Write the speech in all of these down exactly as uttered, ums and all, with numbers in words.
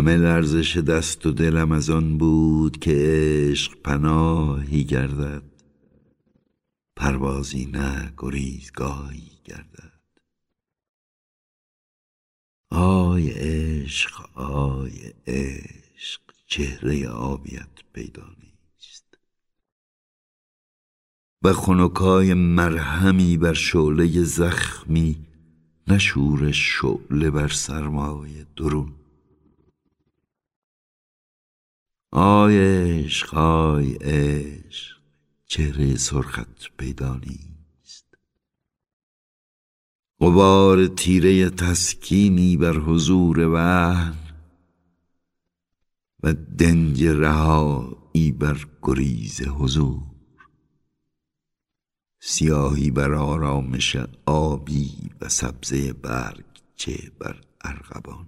همه لرزش دست و دلم از آن بود که عشق پناهی گردد، پروازی نه گریزگاهی گردد. آی عشق آی عشق، چهره آبیت پیدا نیست و خنکای مرهمی بر شعله زخمی، نه شورش شعله بر سرمای درون. آی عشق آی عشق، چهره سرخت پیدا نیست. غبار تیره تسکینی بر حضور وهن و دنج رهایی بر گریز حضور. سیاهی بر آرامش آبی و سبزه برگ چه بر ارغوان.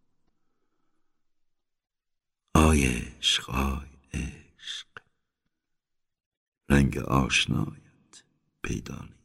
آی عشق آی عشق، رنگ آشنایت پیدا نیست.